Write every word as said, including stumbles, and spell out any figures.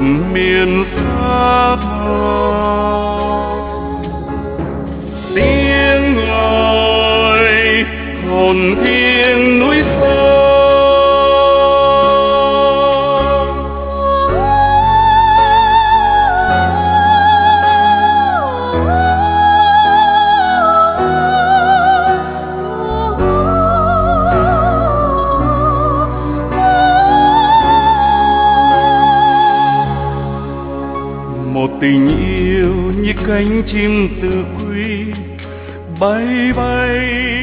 miền xa thẳm. Tiếng gọi hồn thiêng núi xa, một tình yêu như cánh chim từ quy bay bay